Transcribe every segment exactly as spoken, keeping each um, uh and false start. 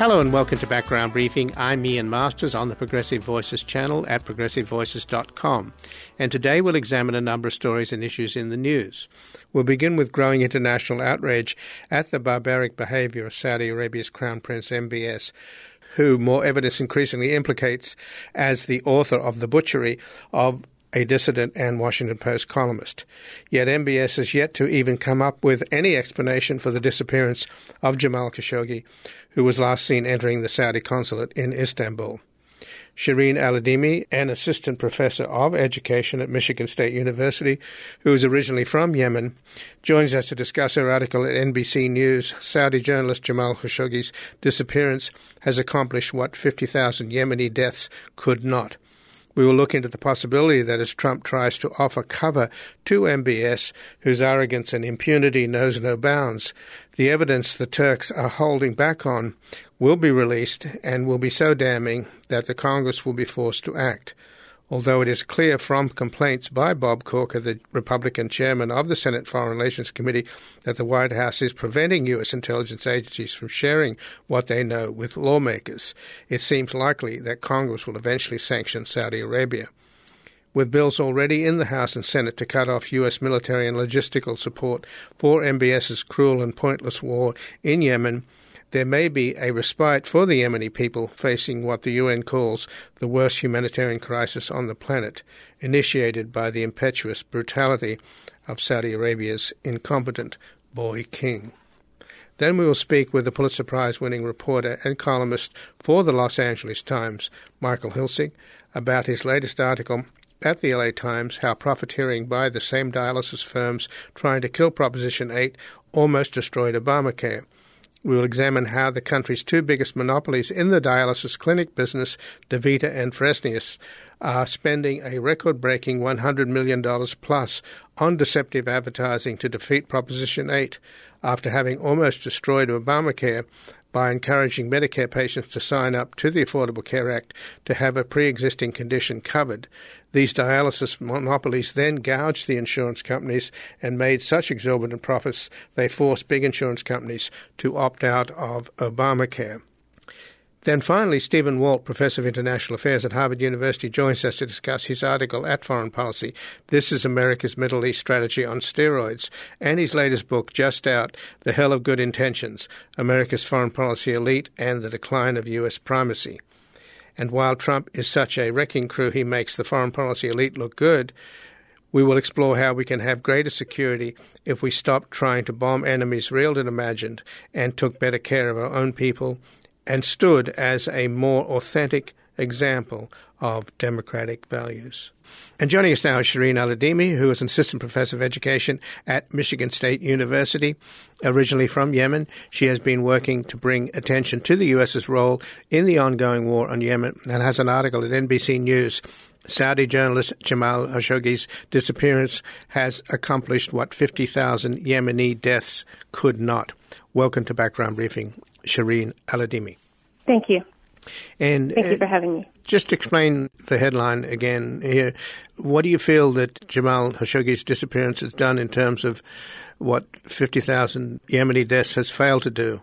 Hello and welcome to Background Briefing. I'm Ian Masters on the Progressive Voices channel at progressive voices dot com. And today we'll examine a number of stories and issues in the news. We'll begin with growing international outrage at the barbaric behaviour of Saudi Arabia's Crown Prince M B S, who more evidence increasingly implicates as the author of the butchery of a dissident and Washington Post columnist. Yet M B S has yet to even come up with any explanation for the disappearance of Jamal Khashoggi, who was last seen entering the Saudi consulate in Istanbul. Shireen Al-Adimi, an assistant professor of education at Michigan State University, who is originally from Yemen, joins us to discuss her article at N B C News. Saudi journalist Jamal Khashoggi's disappearance has accomplished what fifty thousand Yemeni deaths could not. We will look into the possibility that as Trump tries to offer cover to M B S, whose arrogance and impunity knows no bounds, the evidence the Turks are holding back on will be released and will be so damning that the Congress will be forced to act. Although it is clear from complaints by Bob Corker, the Republican chairman of the Senate Foreign Relations Committee, that the White House is preventing U S intelligence agencies from sharing what they know with lawmakers, it seems likely that Congress will eventually sanction Saudi Arabia. With bills already in the House and Senate to cut off U S military and logistical support for MBS's cruel and pointless war in Yemen, there may be a respite for the Yemeni people facing what the U N calls the worst humanitarian crisis on the planet, initiated by the impetuous brutality of Saudi Arabia's incompetent boy king. Then we will speak with the Pulitzer Prize-winning reporter and columnist for the Los Angeles Times, Michael Hilsig, about his latest article at the L A Times, how profiteering by the same dialysis firms trying to kill Proposition eight almost destroyed Obamacare. We will examine how the country's two biggest monopolies in the dialysis clinic business, DaVita and Fresenius, are spending a record-breaking one hundred million dollars plus on deceptive advertising to defeat Proposition eight, after having almost destroyed Obamacare by encouraging Medicare patients to sign up to the Affordable Care Act to have a pre-existing condition covered. These dialysis monopolies then gouged the insurance companies and made such exorbitant profits they forced big insurance companies to opt out of Obamacare. Then finally, Stephen Walt, Professor of International Affairs at Harvard University, joins us to discuss his article at Foreign Policy, This is America's Middle East Strategy on Steroids, and his latest book, just out, The Hell of Good Intentions, America's Foreign Policy Elite and the Decline of U S Primacy. And while Trump is such a wrecking crew, he makes the foreign policy elite look good, we will explore how we can have greater security if we stop trying to bomb enemies real and imagined and took better care of our own people and stood as a more authentic example of democratic values. And joining us now is Shireen Al-Adimi, who is an assistant professor of education at Michigan State University. Originally from Yemen, she has been working to bring attention to the U S's role in the ongoing war on Yemen and has an article at N B C News. Saudi journalist Jamal Khashoggi's disappearance has accomplished what fifty thousand Yemeni deaths could not. Welcome to Background Briefing, Shireen Al-Adimi. Thank you. And Thank you for having me. Just explain the headline again here. What do you feel that Jamal Khashoggi's disappearance has done in terms of what fifty thousand Yemeni deaths has failed to do?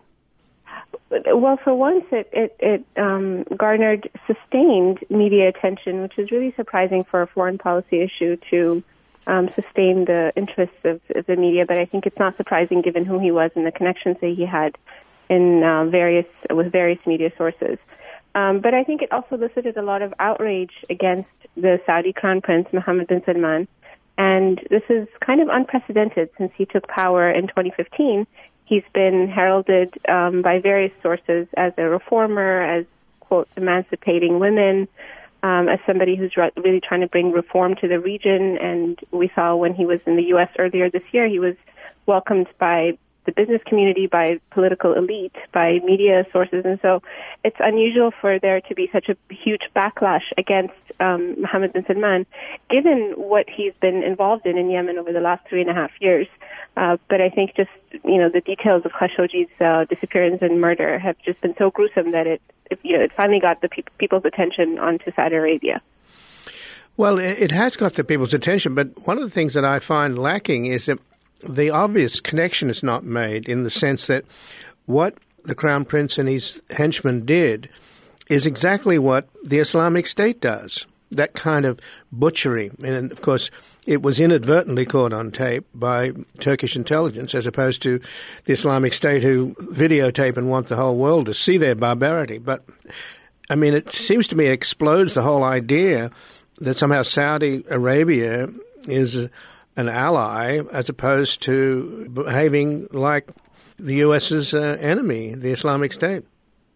Well, for once, it, it, it um, garnered sustained media attention, which is really surprising for a foreign policy issue to um, sustain the interests of, of the media. But I think it's not surprising given who he was and the connections that he had in uh, various with various media sources. Um, but I think it also elicited a lot of outrage against the Saudi Crown Prince, Mohammed bin Salman. And this is kind of unprecedented since he took power in twenty fifteen. He's been heralded um, by various sources as a reformer, as, quote, emancipating women, um, as somebody who's re- really trying to bring reform to the region. And we saw when he was in the U S earlier this year, he was welcomed by the business community, by political elite, by media sources. And so it's unusual for there to be such a huge backlash against um, Mohammed bin Salman, given what he's been involved in in Yemen over the last three and a half years. Uh, but I think just, you know, the details of Khashoggi's uh, disappearance and murder have just been so gruesome that it, it, you know, it finally got the pe- people's attention onto Saudi Arabia. Well, it has got the people's attention, but one of the things that I find lacking is that the obvious connection is not made in the sense that what the Crown Prince and his henchmen did is exactly what the Islamic State does, that kind of butchery. And, of course, it was inadvertently caught on tape by Turkish intelligence as opposed to the Islamic State, who videotape and want the whole world to see their barbarity. But, I mean, it seems to me it explodes the whole idea that somehow Saudi Arabia is an ally as opposed to behaving like the U S's uh, enemy, the Islamic State.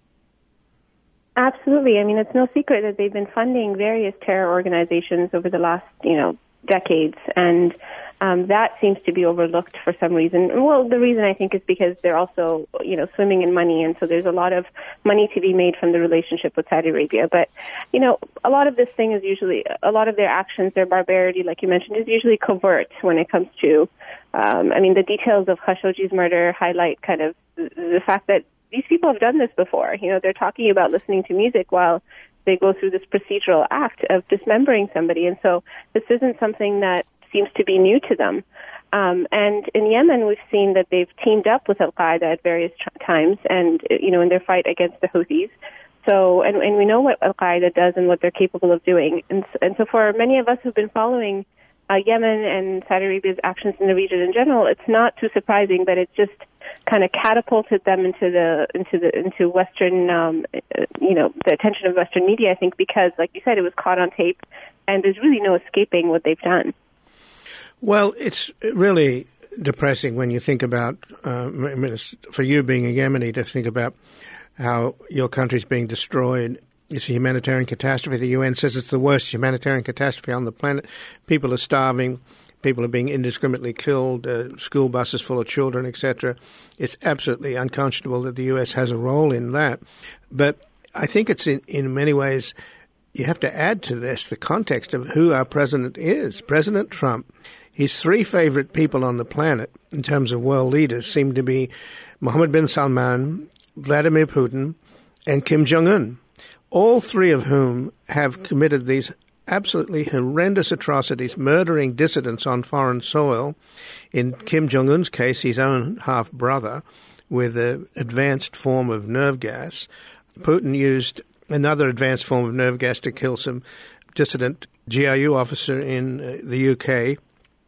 Absolutely. I mean, it's no secret that they've been funding various terror organizations over the last, you know, decades, and um, that seems to be overlooked for some reason. Well, the reason I think is because they're also, you know, swimming in money, and so there's a lot of money to be made from the relationship with Saudi Arabia. But, you know, a lot of this thing is usually, a lot of their actions, their barbarity, like you mentioned, is usually covert when it comes to, um, I mean, the details of Khashoggi's murder highlight kind of the fact that these people have done this before. You know, they're talking about listening to music while they go through this procedural act of dismembering somebody. And so this isn't something that seems to be new to them. Um, and in Yemen, we've seen that they've teamed up with Al-Qaeda at various t- times and, you know, in their fight against the Houthis. So, and, and we know what Al-Qaeda does and what they're capable of doing. And, and so for many of us who've been following uh, Yemen and Saudi Arabia's actions in the region in general, it's not too surprising that it just kind of catapulted them into the into the into Western, um, you know, the attention of Western media. I think because, like you said, it was caught on tape, and there's really no escaping what they've done. Well, it's really depressing when you think about, uh, I mean, for you being a Yemeni, to think about how your country's being destroyed. It's a humanitarian catastrophe. The U N says it's the worst humanitarian catastrophe on the planet. People are starving. People are being indiscriminately killed, uh, school buses full of children, et cetera. It's absolutely unconscionable that the U S has a role in that. But I think it's in, in many ways, you have to add to this the context of who our president is. President Trump, his three favorite people on the planet in terms of world leaders seem to be Mohammed bin Salman, Vladimir Putin, and Kim Jong-un, all three of whom have committed these absolutely horrendous atrocities, murdering dissidents on foreign soil. In Kim Jong-un's case, his own half-brother, with an advanced form of nerve gas. Putin used another advanced form of nerve gas to kill some dissident G I U officer in uh, the U K.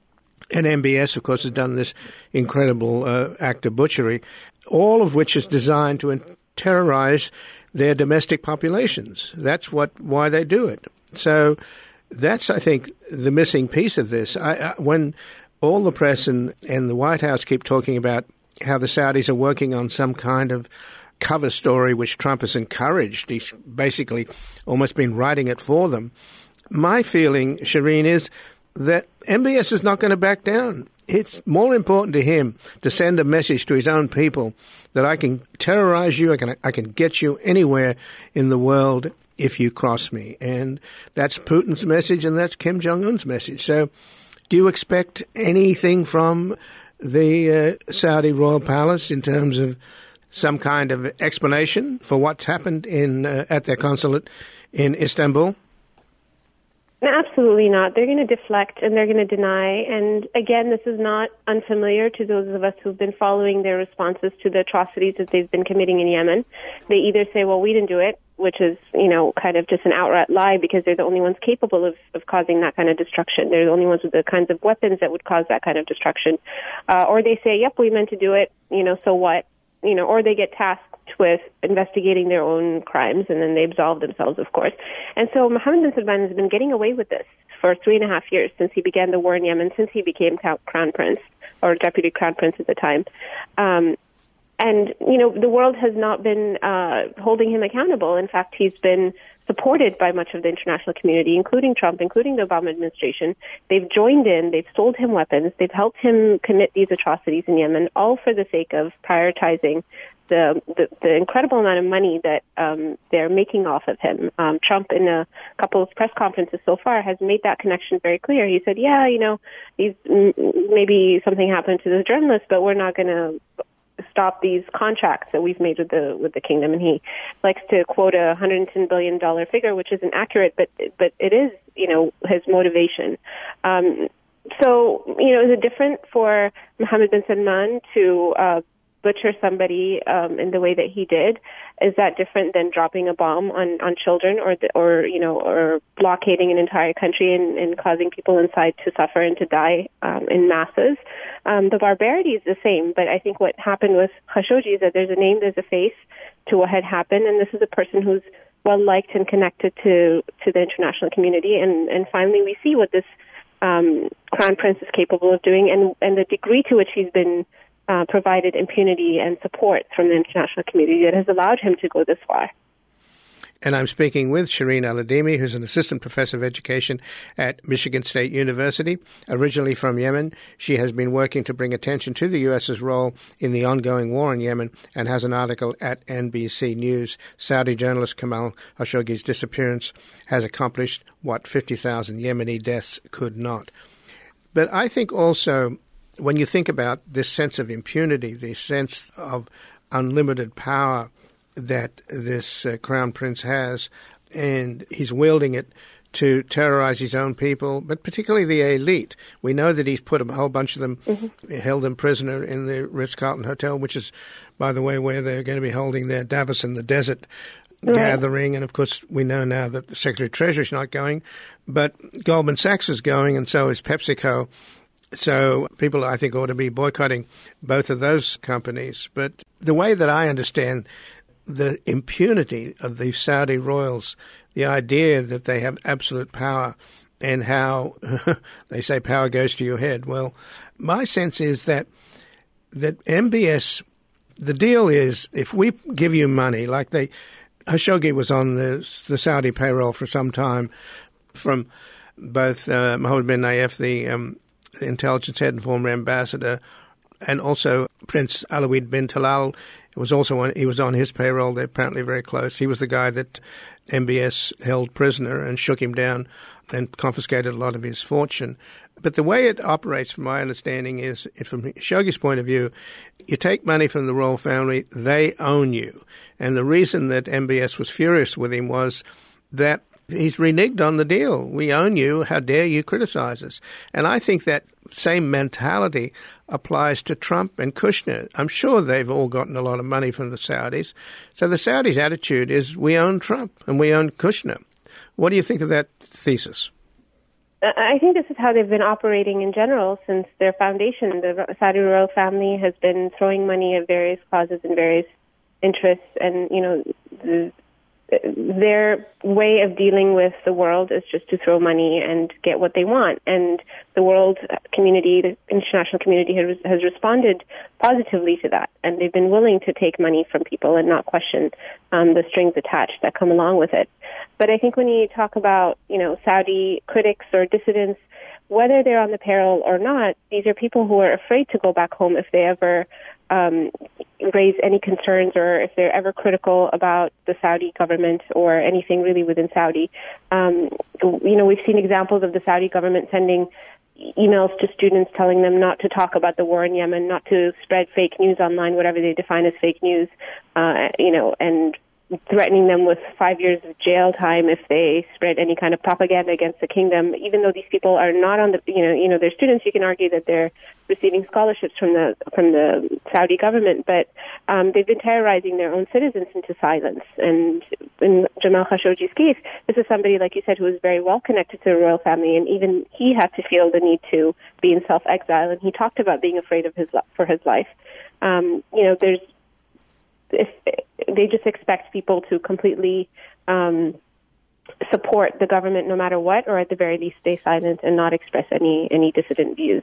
And M B S, of course, has done this incredible uh, act of butchery, all of which is designed to terrorize their domestic populations. That's what why they do it. So that's, I think, the missing piece of this. I, I, when all the press and, and the White House keep talking about how the Saudis are working on some kind of cover story which Trump has encouraged, he's basically almost been writing it for them. My feeling, Shireen, is that M B S is not going to back down. It's more important to him to send a message to his own people that I can terrorize you, I can, I can get you anywhere in the world if you cross me. And that's Putin's message, and that's Kim Jong-un's message. So do you expect anything from the uh, Saudi royal palace in terms of some kind of explanation for what's happened in uh, at their consulate in Istanbul? No, absolutely not. They're going to deflect and they're going to deny. And again, this is not unfamiliar to those of us who've been following their responses to the atrocities that they've been committing in Yemen. They either say, well, we didn't do it, which is, you know, kind of just an outright lie because they're the only ones capable of, of causing that kind of destruction. They're the only ones with the kinds of weapons that would cause that kind of destruction. Uh, or they say, yep, we meant to do it, you know, so what? You know, or they get tasked with investigating their own crimes, and then they absolve themselves, of course. And so Mohammed bin Salman has been getting away with this for three and a half years since he began the war in Yemen, since he became crown prince, or deputy crown prince at the time. Um, and, you know, the world has not been uh, holding him accountable. In fact, he's been supported by much of the international community, including Trump, including the Obama administration. They've joined in, they've sold him weapons, they've helped him commit these atrocities in Yemen, all for the sake of prioritizing the the, the incredible amount of money that um, they're making off of him. Um, Trump, in a couple of press conferences so far, has made that connection very clear. He said, yeah, you know, these, maybe something happened to this journalist, but we're not going to stop these contracts that we've made with the with the kingdom. And he likes to quote a one hundred ten billion dollars figure, which isn't accurate, but but it is, you know, his motivation. Um, so, you know, is it different for Mohammed bin Salman to uh, butcher somebody um, in the way that he did, is that different than dropping a bomb on, on children or, the, or you know, or blockading an entire country and, and causing people inside to suffer and to die um, in masses? Um, the barbarity is the same, but I think what happened with Khashoggi is that there's a name, there's a face to what had happened, and this is a person who's well-liked and connected to, to the international community, and, and finally we see what this um, Crown Prince is capable of doing, and, and the degree to which he's been Uh, provided impunity and support from the international community that has allowed him to go this far. And I'm speaking with Shireen Al-Adeimi, who's an assistant professor of education at Michigan State University. Originally from Yemen, she has been working to bring attention to the U S's role in the ongoing war in Yemen and has an article at N B C News. Saudi journalist Kamal Khashoggi's disappearance has accomplished what fifty thousand Yemeni deaths could not. But I think also, when you think about this sense of impunity, this sense of unlimited power that this uh, Crown Prince has, and he's wielding it to terrorize his own people, but particularly the elite. We know that he's put a whole bunch of them, mm-hmm. held them prisoner in the Ritz-Carlton Hotel, which is, by the way, where they're going to be holding their Davos in the Desert right. gathering. And, of course, we know now that the Secretary of Treasury is not going, but Goldman Sachs is going, and so is PepsiCo. So people, I think, ought to be boycotting both of those companies. But the way that I understand the impunity of the Saudi royals, the idea that they have absolute power and how they say power goes to your head. Well, my sense is that that M B S, the deal is if we give you money, like they, Khashoggi was on the, the Saudi payroll for some time from both uh, Mohammed bin Nayef, the um, the intelligence head and former ambassador, and also Prince Alawid bin Talal. It was also on, he was on his payroll. They're apparently very close. He was the guy that M B S held prisoner and shook him down and confiscated a lot of his fortune. But the way it operates, from my understanding, is from Khashoggi's point of view, you take money from the royal family, they own you. And the reason that M B S was furious with him was that he's reneged on the deal. We own you. How dare you criticize us? And I think that same mentality applies to Trump and Kushner. I'm sure they've all gotten a lot of money from the Saudis. So the Saudis' attitude is we own Trump and we own Kushner. What do you think of that thesis? I think this is how they've been operating in general since their foundation. The Saudi royal family has been throwing money at various causes and various interests, and, you know, the their way of dealing with the world is just to throw money and get what they want. And the world community, the international community, has, has responded positively to that. And they've been willing to take money from people and not question um, the strings attached that come along with it. But I think when you talk about, you know, Saudi critics or dissidents, whether they're on the payroll or not, these are people who are afraid to go back home if they ever um, raise any concerns or if they're ever critical about the Saudi government or anything really within Saudi. Um, you know, we've seen examples of the Saudi government sending emails to students telling them not to talk about the war in Yemen, not to spread fake news online, whatever they define as fake news, uh, you know, and threatening them with five years of jail time if they spread any kind of propaganda against the kingdom. Even though these people are not on the, you know, you know, they're students, you can argue that they're receiving scholarships from the from the Saudi government, but um, they've been terrorizing their own citizens into silence. And in Jamal Khashoggi's case, this is somebody, like you said, who is very well connected to the royal family, and even he had to feel the need to be in self-exile, and he talked about being afraid of his for his life. Um, you know, there's if they just expect people to completely um, support the government no matter what, or at the very least stay silent and not express any, any dissident views.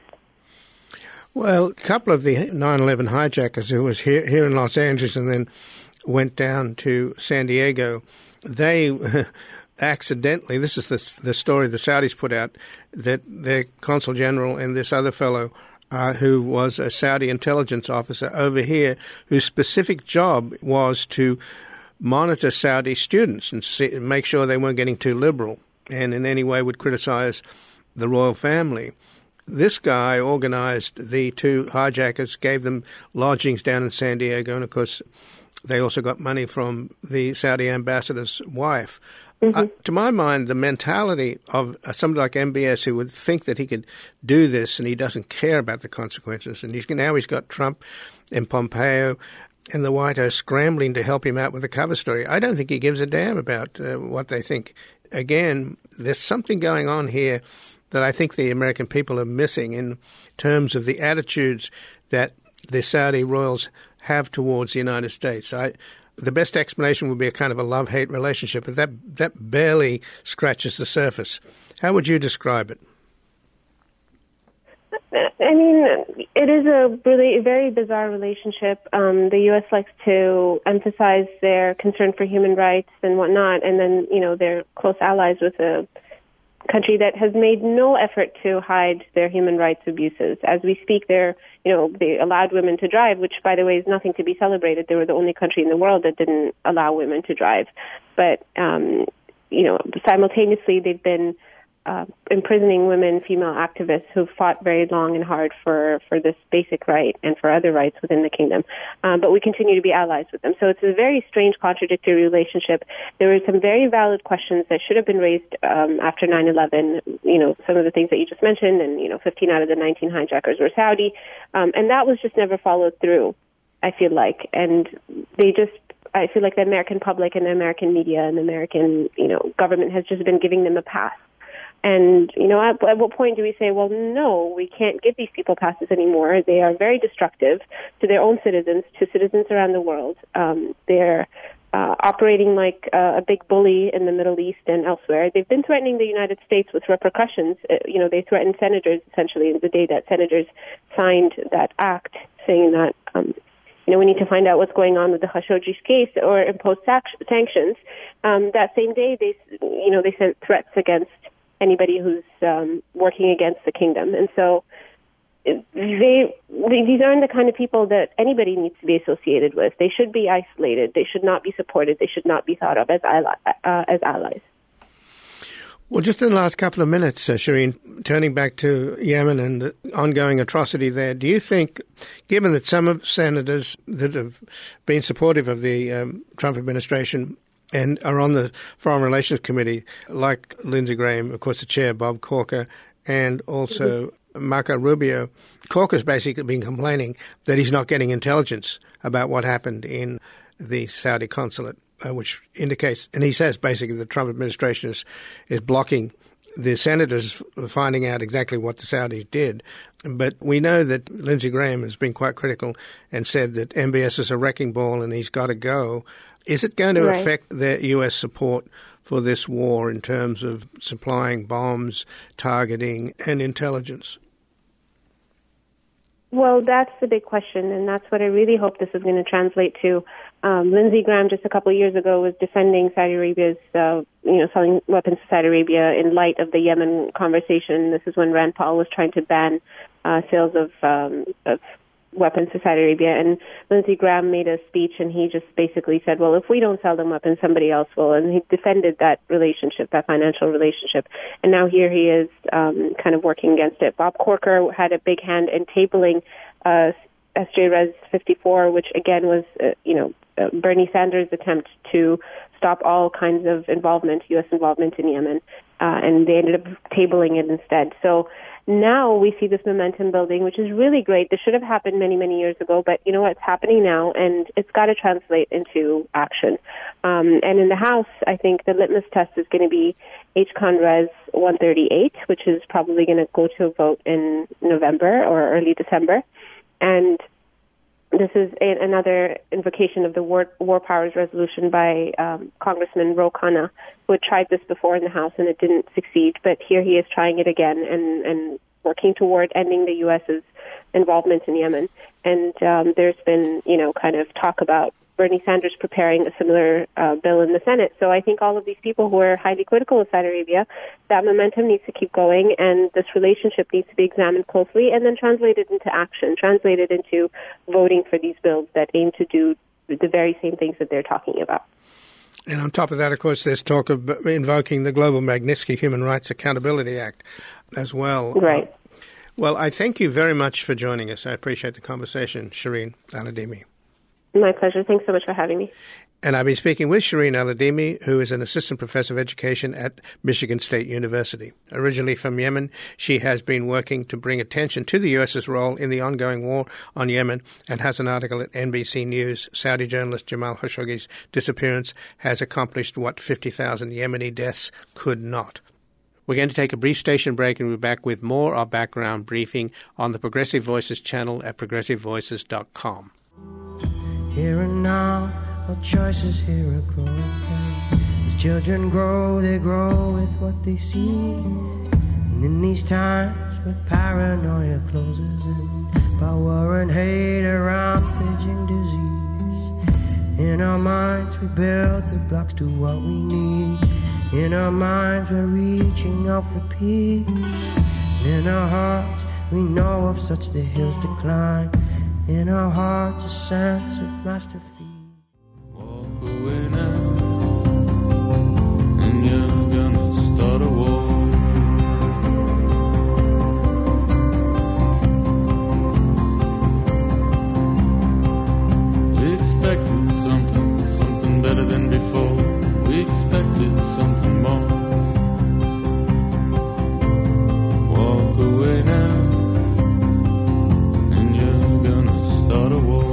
Well, a couple of the nine eleven hijackers who was here, here in Los Angeles and then went down to San Diego, they accidentally, this is the, the story the Saudis put out, that their consul general and this other fellow Uh, who was a Saudi intelligence officer over here, whose specific job was to monitor Saudi students and see, make sure they weren't getting too liberal and in any way would criticize the royal family. This guy organized the two hijackers, gave them lodgings down in San Diego, and of course they also got money from the Saudi ambassador's wife. Mm-hmm. Uh, to my mind, the mentality of uh, somebody like M B S, who would think that he could do this and he doesn't care about the consequences, and he's now he's got Trump and Pompeo and the White House scrambling to help him out with the cover story. I don't think he gives a damn about uh, what they think. Again, there's something going on here that I think the American people are missing in terms of the attitudes that the Saudi royals have towards the United States. I, the best explanation would be a kind of a love-hate relationship, but that that barely scratches the surface. How would you describe it? I mean, it is a really very bizarre relationship. Um, the U S likes to emphasize their concern for human rights and whatnot, and then, you know, they're close allies with a country that has made no effort to hide their human rights abuses. As we speak, they're, you know, they allowed women to drive, which, by the way, is nothing to be celebrated. They were the only country in the world that didn't allow women to drive. But, um, you know, simultaneously, they've been Uh, imprisoning women, female activists who fought very long and hard for, for this basic right and for other rights within the kingdom. Um, but we continue to be allies with them. So it's a very strange, contradictory relationship. There were some very valid questions that should have been raised um, after nine eleven, you know, some of the things that you just mentioned, and, you know, fifteen out of the nineteen hijackers were Saudi. Um, and that was just never followed through, I feel like. And they just, I feel like the American public and the American media and the American, you know, government has just been giving them a pass. And, you know, at, at what point do we say, well, no, we can't give these people passes anymore. They are very destructive to their own citizens, to citizens around the world. Um, they're uh, operating like uh, a big bully in the Middle East and elsewhere. They've been threatening the United States with repercussions. Uh, you know, they threatened senators, essentially, the day that senators signed that act, saying that, um, you know, we need to find out what's going on with the Khashoggi's case or impose sac- sanctions. Um, that same day, they, you know, they sent threats against anybody who's um, working against the kingdom. And so they, they these aren't the kind of people that anybody needs to be associated with. They should be isolated. They should not be supported. They should not be thought of as, ally, uh, as allies. Well, just in the last couple of minutes, uh, Shireen, turning back to Yemen and the ongoing atrocity there, do you think, given that some of senators that have been supportive of the um, Trump administration and are on the Foreign Relations Committee, like Lindsey Graham, of course, the chair, Bob Corker, and also mm-hmm. Marco Rubio. Corker's basically been complaining that he's not getting intelligence about what happened in the Saudi consulate, uh, which indicates, and he says basically the Trump administration is, is blocking the senators finding out exactly what the Saudis did. But we know that Lindsey Graham has been quite critical and said that M B S is a wrecking ball and he's got to go. Is it going to right. affect the U S support for this war in terms of supplying bombs, targeting, and intelligence? Well, that's the big question, and that's what I really hope this is going to translate to. Um, Lindsey Graham just a couple of years ago was defending Saudi Arabia's, uh, you know, selling weapons to Saudi Arabia in light of the Yemen conversation. This is when Rand Paul was trying to ban uh, sales of, um, of weapons to Saudi Arabia, and Lindsey Graham made a speech, and he just basically said, well, if we don't sell them weapons, somebody else will, and he defended that relationship, that financial relationship, and now here he is um, kind of working against it. Bob Corker had a big hand in tabling uh, S J Res fifty-four, which again was, uh, you know, uh, Bernie Sanders' attempt to stop all kinds of involvement, U S involvement in Yemen, uh, and they ended up tabling it instead. So now we see this momentum building, which is really great. This should have happened many, many years ago, but you know what? It's happening now, and it's got to translate into action. Um, and in the House, I think the litmus test is going to be H Con Res one thirty-eight, which is probably going to go to a vote in November or early December. And this is a, another invocation of the War, War Powers Resolution by um, Congressman Ro Khanna, who had tried this before in the House and it didn't succeed. But here he is trying it again and, and working toward ending the U S's involvement in Yemen. And um, there's been, you know, kind of talk about Bernie Sanders preparing a similar uh, bill in the Senate. So I think all of these people who are highly critical of Saudi Arabia, that momentum needs to keep going, and this relationship needs to be examined closely and then translated into action, translated into voting for these bills that aim to do the very same things that they're talking about. And on top of that, of course, there's talk of invoking the Global Magnitsky Human Rights Accountability Act as well. Right. Uh, well, I thank you very much for joining us. I appreciate the conversation, Shireen Al-Adeimi. My pleasure. Thanks so much for having me. And I've been speaking with Shireen Al-Adeimi, who is an assistant professor of education at Michigan State University. Originally from Yemen, she has been working to bring attention to the U S's role in the ongoing war on Yemen and has an article at N B C News. Saudi journalist Jamal Khashoggi's disappearance has accomplished what fifty thousand Yemeni deaths could not. We're going to take a brief station break and we'll be back with more of Background Briefing on the Progressive Voices channel at progressive voices dot com. Here and now, our choices here are growing. As children grow, they grow with what they see. And in these times where paranoia closes in, power and hate are rampaging disease. In our minds we build the blocks to what we need. In our minds we're reaching out for peace. And in our hearts we know of such the hills to climb. In our hearts a sense of master feet. Walk away now, and you're gonna start a war. We expected something, something better than before. We expected something more. Walk away now, and you're gonna start a war.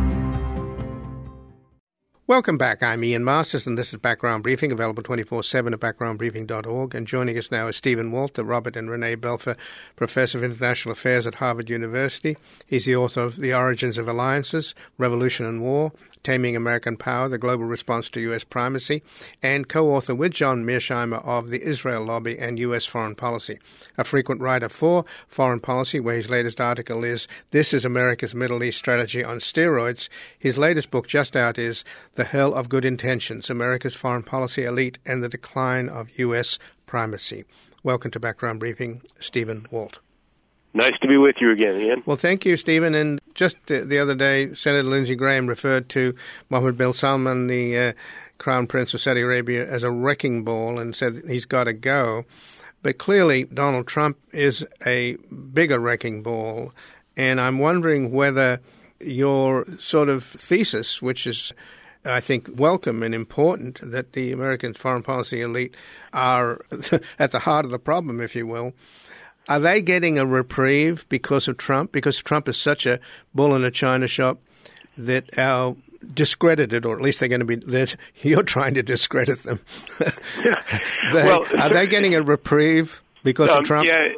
Welcome back. I'm Ian Masters, and this is Background Briefing, available twenty-four seven at background briefing dot org. And joining us now is Stephen Walt, the Robert and Renee Belfer Professor of International Affairs at Harvard University. He's the author of The Origins of Alliances, Revolution and War, Taming American Power, The Global Response to U S Primacy, and co-author with John Mearsheimer of The Israel Lobby and U S Foreign Policy. A frequent writer for Foreign Policy, where his latest article is This is America's Middle East Strategy on Steroids. His latest book just out is The Hell of Good Intentions, America's Foreign Policy Elite and the Decline of U S Primacy. Welcome to Background Briefing, Stephen Walt. Nice to be with you again, Ian. Well, thank you, Stephen. And just the, the other day, Senator Lindsey Graham referred to Mohammed bin Salman, the uh, Crown Prince of Saudi Arabia, as a wrecking ball and said he's got to go. But clearly, Donald Trump is a bigger wrecking ball. And I'm wondering whether your sort of thesis, which is, I think, welcome and important, that the American foreign policy elite are at the heart of the problem, if you will. Are they getting a reprieve because of Trump? Because Trump is such a bull in a china shop that our discredited, or at least they're going to be, that you're trying to discredit them. they, well, are they getting a reprieve because um, of Trump? Yeah.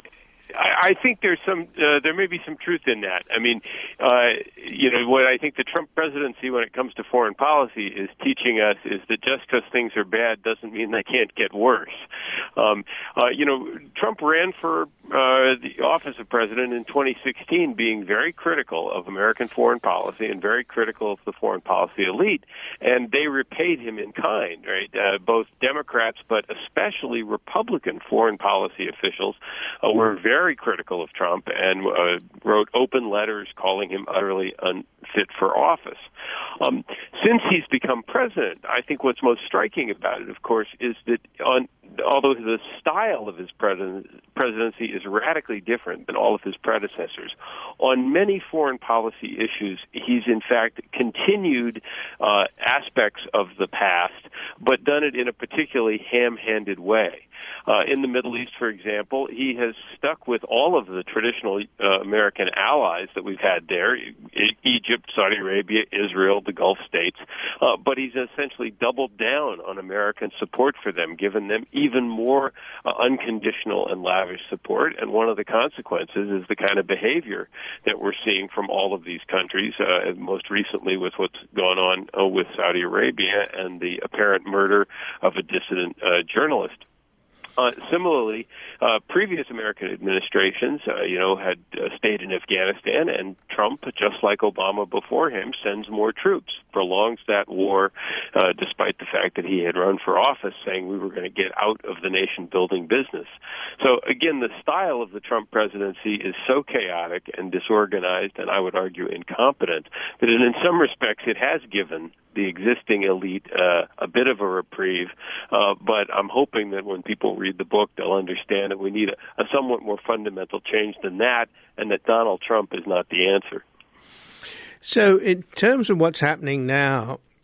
I think there's some, uh, there may be some truth in that. I mean, uh, you know, what I think the Trump presidency, when it comes to foreign policy, is teaching us is that just because things are bad doesn't mean they can't get worse. Um, uh, you know, Trump ran for uh, the office of president in twenty sixteen, being very critical of American foreign policy and very critical of the foreign policy elite, and they repaid him in kind, right? Uh, both Democrats, but especially Republican foreign policy officials uh, were very very critical of Trump and uh, wrote open letters calling him utterly unfit for office. Um, since he's become president, I think what's most striking about it, of course, is that on, although the style of his president, presidency is radically different than all of his predecessors, on many foreign policy issues, he's in fact continued uh, aspects of the past, but done it in a particularly ham-handed way. Uh, in the Middle East, for example, he has stuck with all of the traditional uh, American allies that we've had there, e- Egypt, Saudi Arabia, Israel, the Gulf states, uh, but he's essentially doubled down on American support for them, given them even more uh, unconditional and lavish support, and one of the consequences is the kind of behavior that we're seeing from all of these countries, uh, most recently with what's gone on uh, with Saudi Arabia and the apparent murder of a dissident uh, journalist. Uh, similarly, uh, previous American administrations, uh, you know, had uh, stayed in Afghanistan, and Trump, just like Obama before him, sends more troops, prolongs that war, uh, despite the fact that he had run for office saying we were going to get out of the nation-building business. So, again, the style of the Trump presidency is so chaotic and disorganized, and I would argue incompetent, that in some respects it has given the existing elite uh, a bit of a reprieve, uh, but I'm hoping that when people read the book, they'll understand that we need a, a somewhat more fundamental change than that, and that Donald Trump is not the answer. So in terms of what's happening now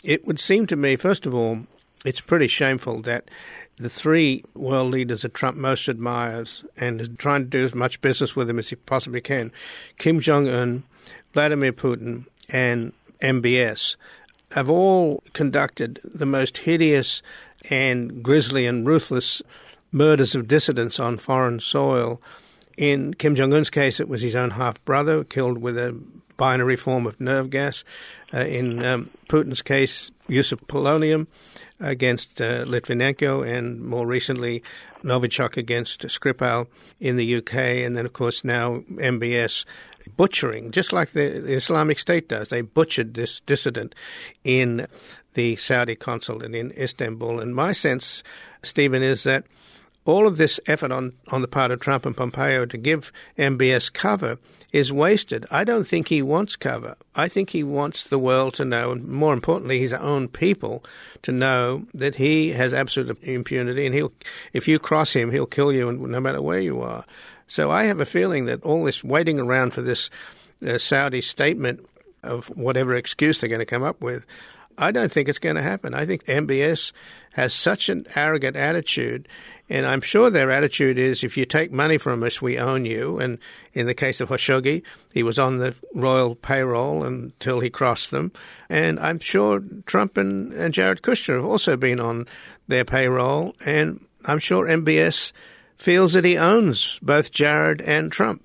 it would seem to me, first of all, it's pretty shameful that the three world leaders that Trump most admires and is trying to do as much business with him as he possibly can, Kim Jong-un, Vladimir Putin, and M B S, have all conducted the most hideous and grisly and ruthless murders of dissidents on foreign soil. In Kim Jong-un's case, it was his own half-brother killed with a binary form of nerve gas. Uh, in um, Putin's case, use of polonium against uh, Litvinenko, and more recently Novichok against Skripal in the U K, and then, of course, now M B S butchering, just like the, the Islamic State does. They butchered this dissident in the Saudi consulate in Istanbul. And my sense, Stephen, is that all of this effort on, on the part of Trump and Pompeo to give M B S cover is wasted. I don't think he wants cover. I think he wants the world to know, and more importantly, his own people to know that he has absolute impunity, and he'll, if you cross him, he'll kill you no matter where you are. So I have a feeling that all this waiting around for this uh, Saudi statement of whatever excuse they're going to come up with, I don't think it's going to happen. I think M B S has such an arrogant attitude, and I'm sure their attitude is, if you take money from us, we own you. And in the case of Khashoggi, he was on the royal payroll until he crossed them. And I'm sure Trump and, and Jared Kushner have also been on their payroll, and I'm sure M B S feels that he owns both Jared and Trump.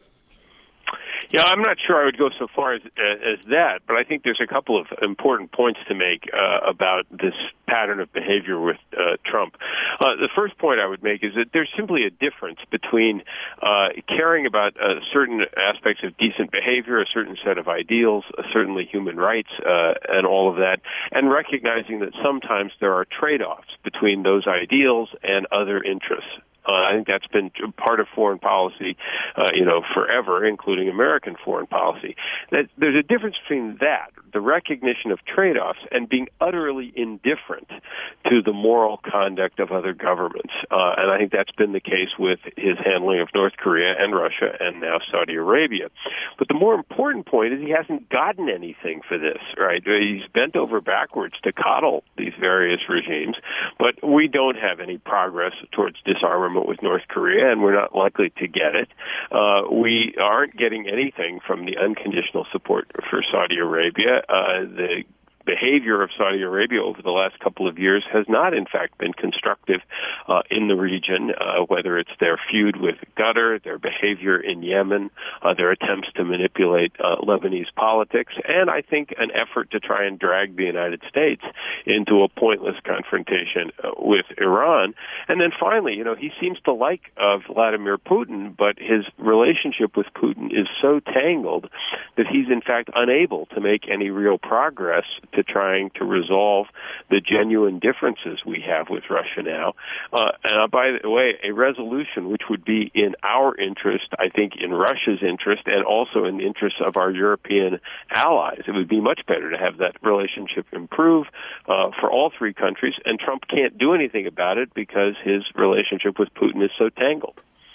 Yeah, I'm not sure I would go so far as as that, but I think there's a couple of important points to make uh, about this pattern of behavior with uh, Trump. Uh, the first point I would make is that there's simply a difference between uh, caring about uh, certain aspects of decent behavior, a certain set of ideals, uh, certainly human rights, uh, and all of that, and recognizing that sometimes there are trade-offs between those ideals and other interests. Uh, I think that's been part of foreign policy, uh, you know, forever, including American foreign policy. That there's a difference between that, the recognition of trade-offs, and being utterly indifferent to the moral conduct of other governments. Uh, and I think that's been the case with his handling of North Korea and Russia and now Saudi Arabia. But the more important point is he hasn't gotten anything for this, right? He's bent over backwards to coddle these various regimes, but we don't have any progress towards disarmament with North Korea, and we're not likely to get it. Uh, we aren't getting anything from the unconditional support for Saudi Arabia. Uh, the behavior of Saudi Arabia over the last couple of years has not, in fact, been constructive uh, in the region, uh, whether it's their feud with Qatar, their behavior in Yemen, uh, their attempts to manipulate uh, Lebanese politics, and I think an effort to try and drag the United States into a pointless confrontation uh, with Iran. And then finally, you know, he seems to like uh, Vladimir Putin, but his relationship with Putin is so tangled that he's, in fact, unable to make any real progress to trying to resolve the genuine differences we have with Russia now. Uh, and uh, by the way, a resolution which would be in our interest, I think in Russia's interest, and also in the interests of our European allies. It would be much better to have that relationship improve uh, for all three countries, and Trump can't do anything about it because his relationship with Putin is so tangled.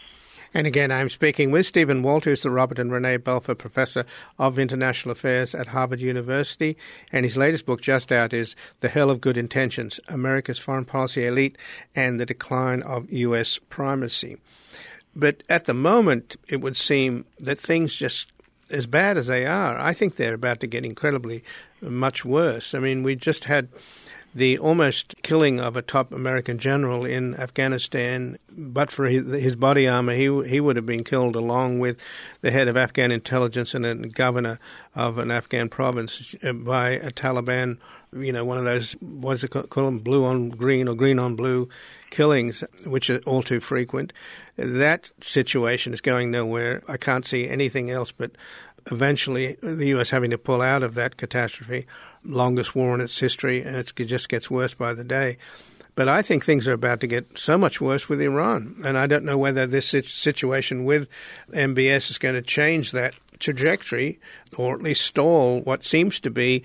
And again, I'm speaking with Stephen Walt, who's the Robert and Renee Belfer Professor of International Affairs at Harvard University. And his latest book, just out, is The Hell of Good Intentions, America's Foreign Policy Elite and the Decline of U S Primacy. But at the moment, it would seem that things just, as bad as they are, I think they're about to get incredibly much worse. I mean, we just had the almost killing of a top American general in Afghanistan, but for his, his body armor, he he would have been killed along with the head of Afghan intelligence and a governor of an Afghan province by a Taliban, you know, one of those, what's it called, them, blue on green or green on blue killings, which are all too frequent. That situation is going nowhere. I can't see anything else but eventually the U S having to pull out of that catastrophe. Longest war in its history, and it just gets worse by the day. But I think things are about to get so much worse with Iran, and I don't know whether this situation with M B S is going to change that trajectory, or at least stall what seems to be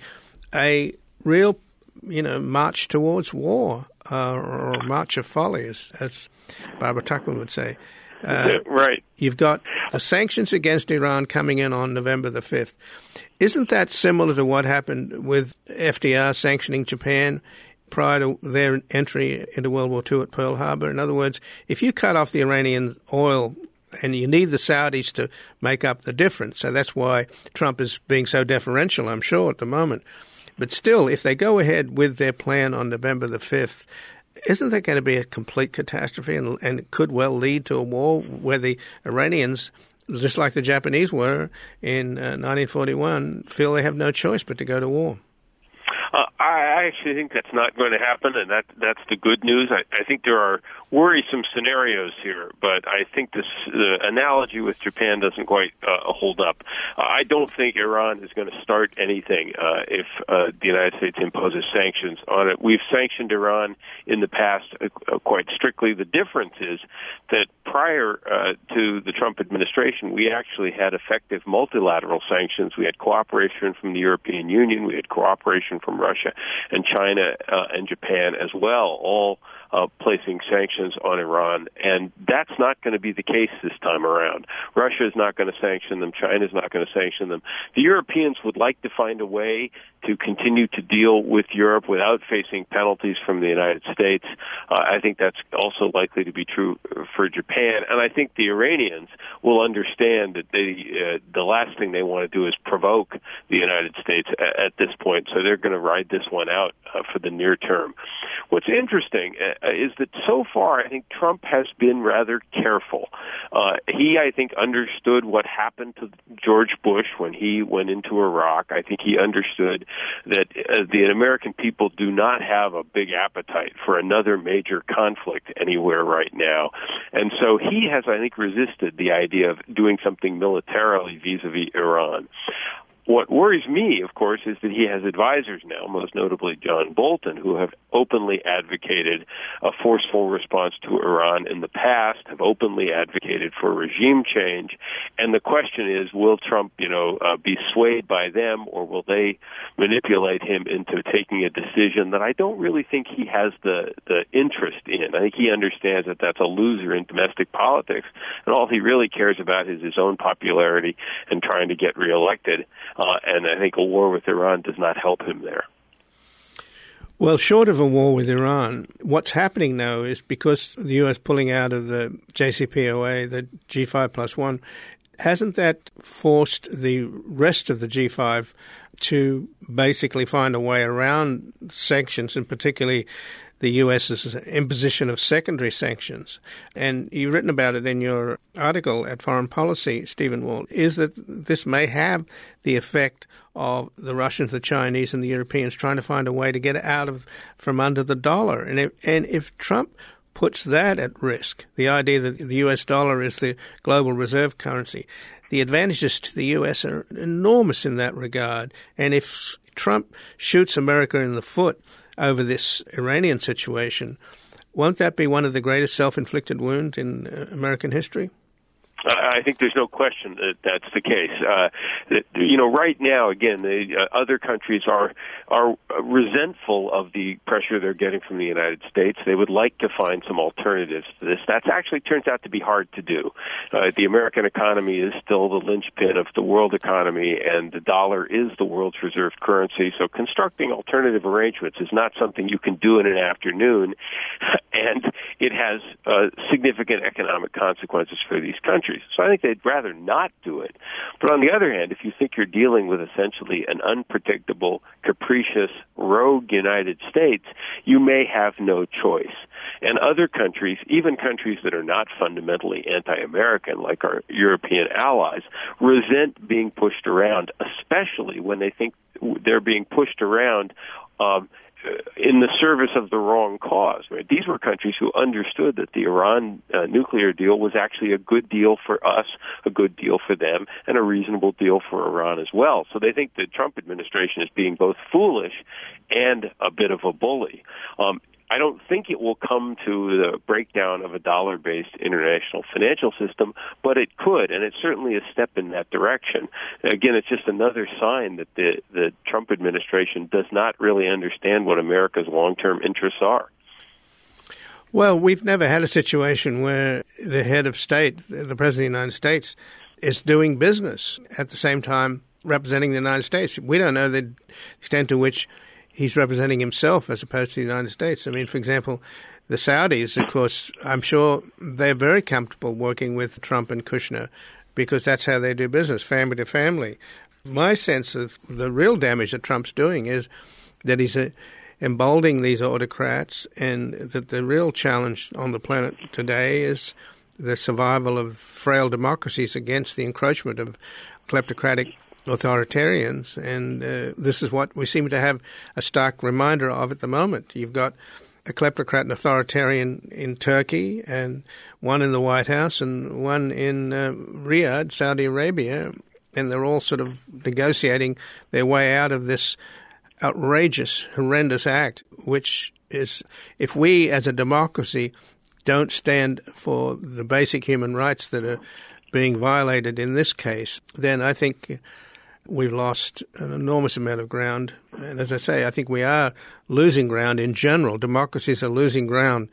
a real, you know, march towards war, uh, or a march of folly, as, as Barbara Tuchman would say. Uh, right. You've got uh, sanctions against Iran coming in on November the fifth. Isn't that similar to what happened with F D R sanctioning Japan prior to their entry into World War Two at Pearl Harbor? In other words, if you cut off the Iranian oil, and you need the Saudis to make up the difference, so that's why Trump is being so deferential, I'm sure, at the moment. But still, if they go ahead with their plan on November the fifth, isn't that going to be a complete catastrophe and, and it could well lead to a war where the Iranians, just like the Japanese were in uh, nineteen forty-one, feel they have no choice but to go to war? Uh, I actually think that's not going to happen, and that that's the good news. I, I think there are worrisome scenarios here, but I think this uh, analogy with Japan doesn't quite uh, hold up. Uh, I don't think Iran is going to start anything uh, if uh, the United States imposes sanctions on it. We've sanctioned Iran in the past uh, uh, quite strictly. The difference is that prior uh, to the Trump administration, we actually had effective multilateral sanctions. We had cooperation from the European Union. We had cooperation from Russia and China uh, and Japan as well, all uh, placing sanctions on Iran. And that's not going to be the case this time around. Russia is not going to sanction them. China is not going to sanction them. The Europeans would like to find a way to continue to deal with Europe without facing penalties from the United States. Uh, I think that's also likely to be true for Japan. And I think the Iranians will understand that they, uh, the last thing they want to do is provoke the United States at, at this point. So they're going to ride this one out uh, for the near term. What's interesting uh, is that so far, I think Trump has been rather careful. Uh, he, I think, understood what happened to George Bush when he went into Iraq. I think he understood that uh, the American people do not have a big appetite for another major conflict anywhere right now. And so he has, I think, resisted the idea of doing something militarily vis-a-vis Iran. What worries me, of course, is that he has advisors now, most notably John Bolton, who have openly advocated a forceful response to Iran in the past, have openly advocated for regime change. And the question is, will Trump, you know, uh, be swayed by them, or will they manipulate him into taking a decision that I don't really think he has the, the interest in? I think he understands that that's a loser in domestic politics, and all he really cares about is his own popularity and trying to get reelected. Uh, and I think a war with Iran does not help him there. Well, short of a war with Iran, what's happening now is because the U S pulling out of the J C P O A, the G five plus one, hasn't that forced the rest of the G five to basically find a way around sanctions, and particularly the US's imposition of secondary sanctions? And you've written about it in your article at Foreign Policy, Stephen Walt, is that this may have the effect of the Russians, the Chinese, and the Europeans trying to find a way to get out of from under the dollar. And if, and if Trump puts that at risk, the idea that the U S dollar is the global reserve currency, the advantages to the U S are enormous in that regard. And if Trump shoots America in the foot over this Iranian situation, won't that be one of the greatest self-inflicted wounds in uh, American history? I think there's no question that that's the case. Uh, that, you know, right now, again, the uh, other countries are are resentful of the pressure they're getting from the United States. They would like to find some alternatives to this. That actually turns out to be hard to do. Uh, the American economy is still the linchpin of the world economy, and the dollar is the world's reserve currency. So constructing alternative arrangements is not something you can do in an afternoon, and it has uh, significant economic consequences for these countries. So I think they'd rather not do it. But on the other hand, if you think you're dealing with essentially an unpredictable, capricious, rogue United States, you may have no choice. And other countries, even countries that are not fundamentally anti-American, like our European allies, resent being pushed around, especially when they think they're being pushed around um, in the service of the wrong cause. Right? These were countries who understood that the Iran uh, nuclear deal was actually a good deal for us, a good deal for them, and a reasonable deal for Iran as well. So they think the Trump administration is being both foolish and a bit of a bully. Um, I don't think it will come to the breakdown of a dollar-based international financial system, but it could, and it's certainly a step in that direction. Again, it's just another sign that the, the Trump administration does not really understand what America's long-term interests are. Well, we've never had a situation where the head of state, the President of the United States, is doing business at the same time representing the United States. We don't know the extent to which he's representing himself as opposed to the United States. I mean, for example, the Saudis, of course, I'm sure they're very comfortable working with Trump and Kushner because that's how they do business, family to family. My sense of the real damage that Trump's doing is that he's uh, emboldening these autocrats, and that the real challenge on the planet today is the survival of frail democracies against the encroachment of kleptocratic authoritarians. And uh, this is what we seem to have a stark reminder of at the moment. You've got a kleptocrat and authoritarian in Turkey, and one in the White House, and one in uh, Riyadh, Saudi Arabia, and they're all sort of negotiating their way out of this outrageous, horrendous act, which is, if we as a democracy don't stand for the basic human rights that are being violated in this case, then I think we've lost an enormous amount of ground. And as I say, I think we are losing ground in general. Democracies are losing ground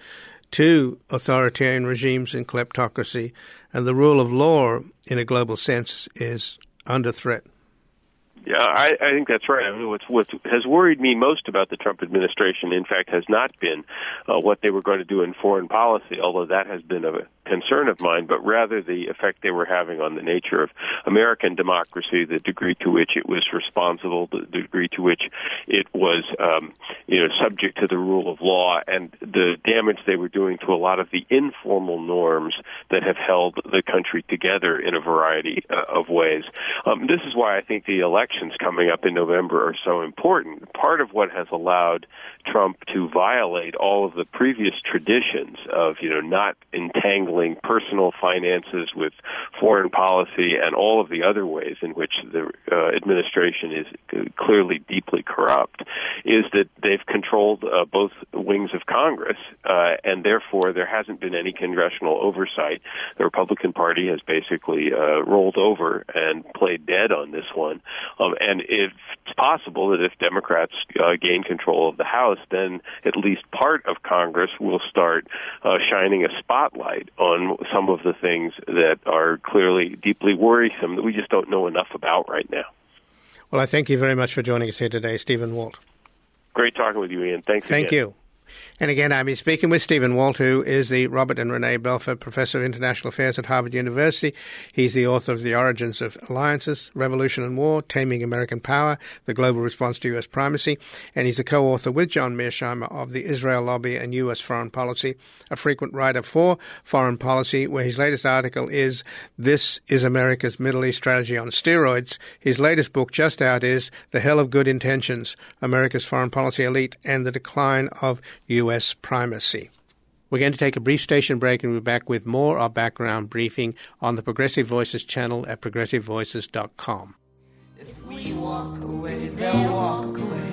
to authoritarian regimes and kleptocracy, and the rule of law in a global sense is under threat. Yeah, I, I think that's right. I mean, what's, what has worried me most about the Trump administration, in fact, has not been uh, what they were going to do in foreign policy, although that has been a concern of mine, but rather the effect they were having on the nature of American democracy, the degree to which it was responsible, the degree to which it was, um, you know, subject to the rule of law, and the damage they were doing to a lot of the informal norms that have held the country together in a variety uh, of ways. Um, this is why I think the elections coming up in November are so important. Part of what has allowed Trump to violate all of the previous traditions of, you know, not entangling personal finances with foreign policy and all of the other ways in which the uh, administration is clearly deeply corrupt, is that they've controlled uh, both wings of Congress, uh, and therefore there hasn't been any congressional oversight. The Republican Party has basically uh, rolled over and played dead on this one. Um, and it's possible that if Democrats uh, gain control of the House, then at least part of Congress will start uh, shining a spotlight on some of the things that are clearly deeply worrisome that we just don't know enough about right now. Well, I thank you very much for joining us here today, Stephen Walt. Great talking with you, Ian. Thanks again. Thank you. And again, I'm speaking with Stephen Walt, who is the Robert and Renee Belfer Professor of International Affairs at Harvard University. He's the author of The Origins of Alliances, Revolution and War, Taming American Power, The Global Response to U S Primacy. And he's the co-author with John Mearsheimer of The Israel Lobby and U S Foreign Policy, a frequent writer for Foreign Policy, where his latest article is This is America's Middle East Strategy on Steroids. His latest book just out is The Hell of Good Intentions, America's Foreign Policy Elite and the Decline of U S Primacy. We're going to take a brief station break and we'll be back with more of Background Briefing on the Progressive Voices channel at progressive voices dot com. If we walk away, they'll walk away.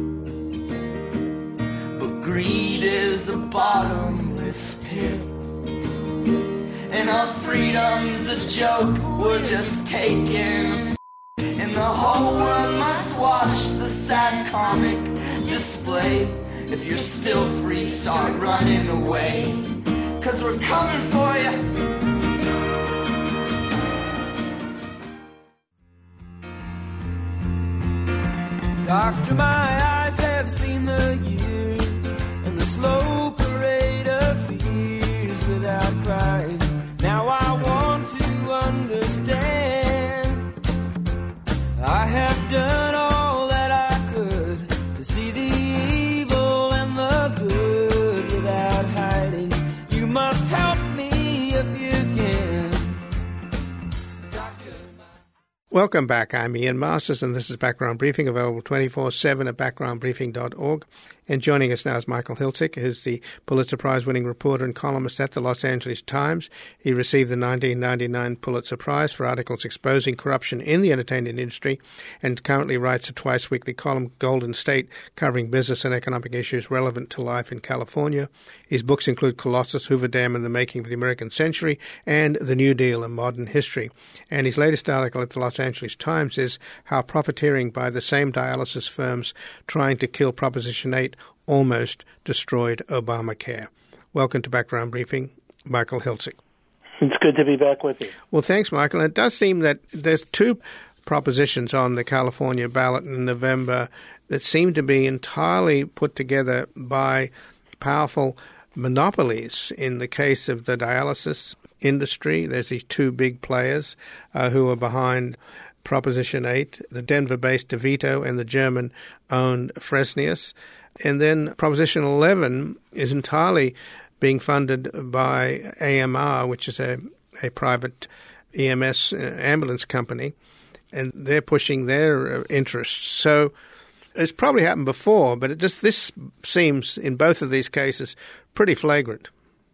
But greed is a bottomless pit. And our freedom's a joke, we're just taking. And the whole world must watch the sad comic display. If you're still free, start running away, 'cause we're coming for you. Doctor, my eyes have seen the years and the slow parade of fears without crying. Now I want to understand. I have done all that I could to see the evil and the good without hiding. You must help me if you can. Doctor, my... Welcome back. I'm Ian Masters, and this is Background Briefing, available twenty-four seven at background briefing dot org. And joining us now is Michael Hiltzik, who's the Pulitzer Prize-winning reporter and columnist at the Los Angeles Times. He received the nineteen ninety-nine Pulitzer Prize for articles exposing corruption in the entertainment industry and currently writes a twice-weekly column, Golden State, covering business and economic issues relevant to life in California. His books include Colossus, Hoover Dam and the Making of the American Century, and The New Deal in Modern History. And his latest article at the Los Angeles Times is How Profiteering by the Same Dialysis Firms Trying to Kill Proposition eight Almost Destroyed Obamacare. Welcome to Background Briefing, Michael Hiltzik. It's good to be back with you. Well, thanks, Michael. It does seem that there's two propositions on the California ballot in November that seem to be entirely put together by powerful monopolies. In the case of the dialysis industry, there's these two big players uh, who are behind Proposition eight, the Denver-based DeVito and the German-owned Fresenius. And then Proposition eleven is entirely being funded by A M R, which is a, a private E M S ambulance company, and they're pushing their interests. So it's probably happened before, but it just this seems, in both of these cases, pretty flagrant.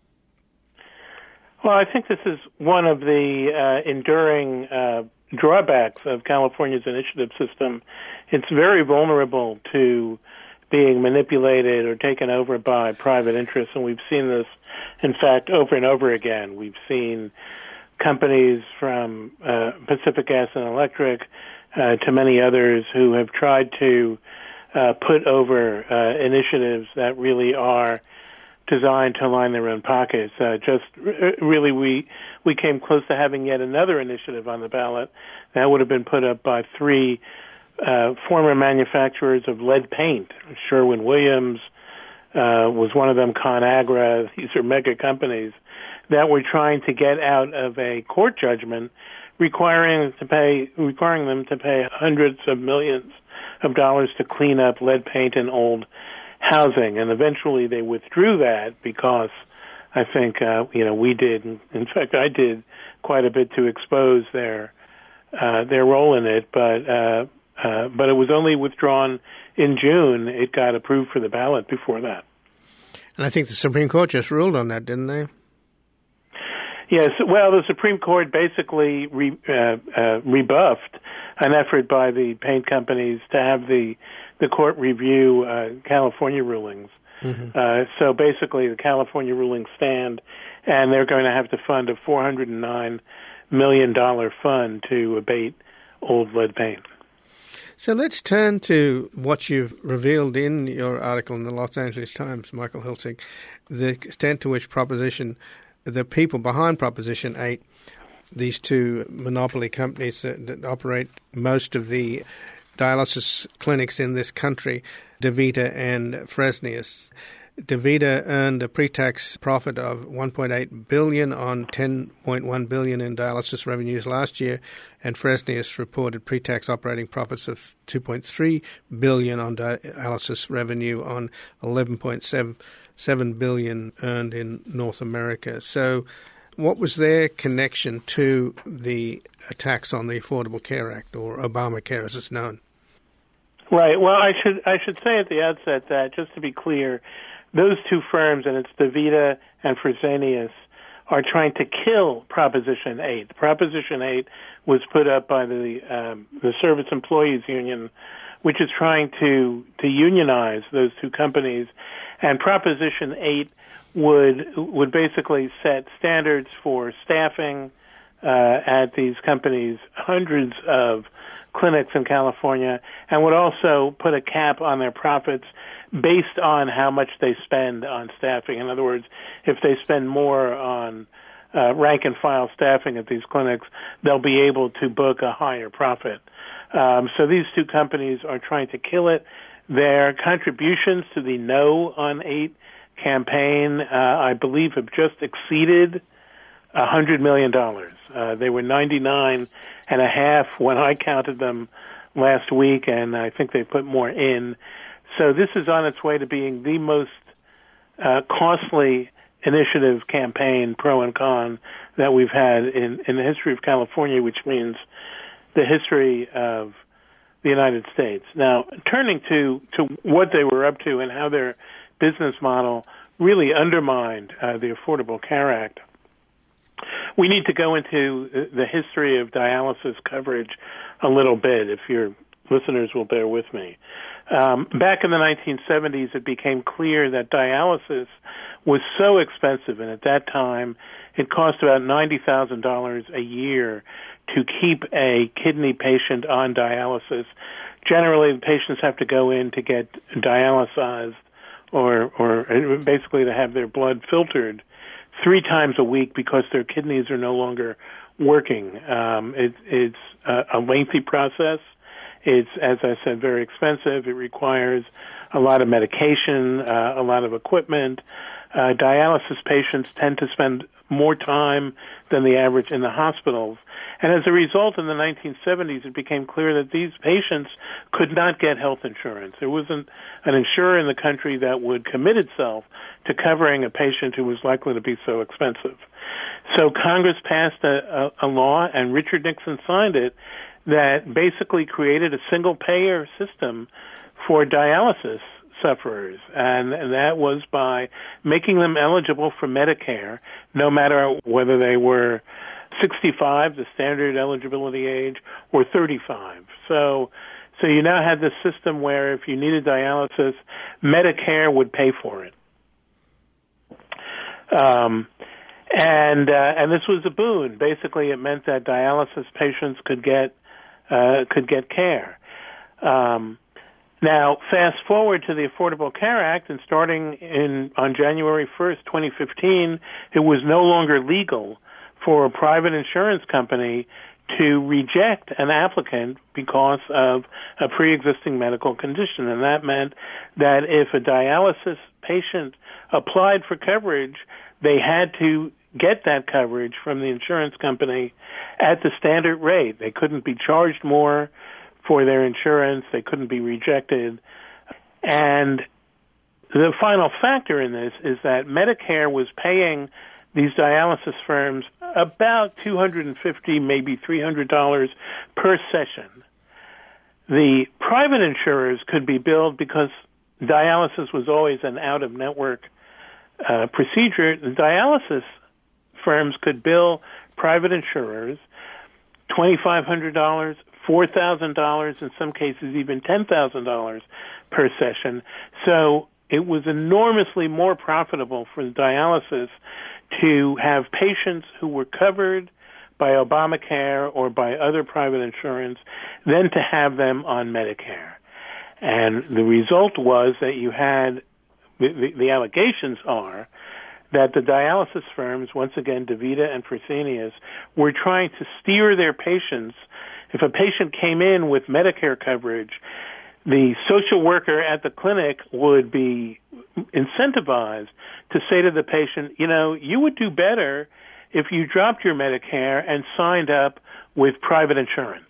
Well, I think this is one of the uh, enduring uh, drawbacks of California's initiative system. It's very vulnerable to being manipulated or taken over by private interests, and we've seen this, in fact, over and over again. We've seen companies from uh, Pacific Gas and Electric uh, to many others who have tried to uh, put over uh, initiatives that really are designed to line their own pockets. Uh, just r- really, we we came close to having yet another initiative on the ballot that would have been put up by three Uh, former manufacturers of lead paint. Sherwin-Williams uh, was one of them, ConAgra. These are mega companies that were trying to get out of a court judgment requiring to pay, requiring them to pay hundreds of millions of dollars to clean up lead paint in old housing. And eventually they withdrew that because I think, uh, you know, we did, in fact, I did quite a bit to expose their uh, their role in it, but uh, Uh, but it was only withdrawn in June. It got approved for the ballot before that. And I think the Supreme Court just ruled on that, didn't they? Yes. Well, the Supreme Court basically re, uh, uh, rebuffed an effort by the paint companies to have the the court review uh, California rulings. Mm-hmm. Uh, so basically, the California rulings stand, and they're going to have to fund a four hundred nine million dollars fund to abate old lead paint. So let's turn to what you've revealed in your article in the Los Angeles Times, Michael Hiltzik, the extent to which Proposition, the people behind Proposition eight, these two monopoly companies that, that operate most of the dialysis clinics in this country, DeVita and Fresenius. DeVita earned a pre-tax profit of one point eight billion dollars on ten point one billion dollars in dialysis revenues last year, and Fresenius reported pre-tax operating profits of two point three billion dollars on dialysis revenue on eleven point seven billion dollars earned in North America. So what was their connection to the attacks on the Affordable Care Act, or Obamacare as it's known? Right. Well, I should I should say at the outset that, just to be clear, those two firms, and it's DeVita and Fresenius, are trying to kill Proposition eight. Proposition eight was put up by the um, the Service Employees Union, which is trying to, to unionize those two companies. And Proposition eight would would basically set standards for staffing uh, at these companies, hundreds of clinics in California, and would also put a cap on their profits based on how much they spend on staffing. In other words, if they spend more on uh, rank-and-file staffing at these clinics, they'll be able to book a higher profit. Um, so these two companies are trying to kill it. Their contributions to the No on eight campaign, uh, I believe, have just exceeded one hundred million dollars. Uh, they were ninety-nine and a half when I counted them last week, and I think they put more in. So this is on its way to being the most uh, costly initiative campaign, pro and con, that we've had in, in the history of California, which means the history of the United States. Now, turning to, to what they were up to and how their business model really undermined uh, the Affordable Care Act, we need to go into the history of dialysis coverage a little bit, if your listeners will bear with me. Um, back in the nineteen seventies, it became clear that dialysis was so expensive, and at that time, it cost about ninety thousand dollars a year to keep a kidney patient on dialysis. Generally, the patients have to go in to get dialysized or or basically to have their blood filtered three times a week because their kidneys are no longer working. Um, it, it's a, a lengthy process. It's, as I said, very expensive. It requires a lot of medication, uh, a lot of equipment. Uh, dialysis patients tend to spend more time than the average in the hospitals. And as a result, in the nineteen seventies, it became clear that these patients could not get health insurance. There wasn't an insurer in the country that would commit itself to covering a patient who was likely to be so expensive. So Congress passed a, a, a law, and Richard Nixon signed it, that basically created a single-payer system for dialysis sufferers, and, and that was by making them eligible for Medicare, no matter whether they were sixty-five, the standard eligibility age, or thirty-five. So, so you now had this system where if you needed dialysis, Medicare would pay for it. Um, and uh, and this was a boon. Basically, it meant that dialysis patients could get uh, could get care. Um, Now, fast forward to the Affordable Care Act, and starting in on January first, twenty fifteen, it was no longer legal for a private insurance company to reject an applicant because of a pre-existing medical condition. And that meant that if a dialysis patient applied for coverage, they had to get that coverage from the insurance company at the standard rate. They couldn't be charged more for their insurance. They couldn't be rejected. And the final factor in this is that Medicare was paying these dialysis firms about two hundred fifty dollars, maybe three hundred dollars per session. The private insurers could be billed because dialysis was always an out-of-network uh, procedure. The dialysis firms could bill private insurers twenty-five hundred dollars, four thousand dollars, in some cases even ten thousand dollars per session. So it was enormously more profitable for dialysis to have patients who were covered by Obamacare or by other private insurance than to have them on Medicare. And the result was that you had, the, the allegations are, that the dialysis firms, once again, DaVita and Fresenius, were trying to steer their patients. If a patient came in with Medicare coverage, the social worker at the clinic would be incentivized to say to the patient, you know, you would do better if you dropped your Medicare and signed up with private insurance.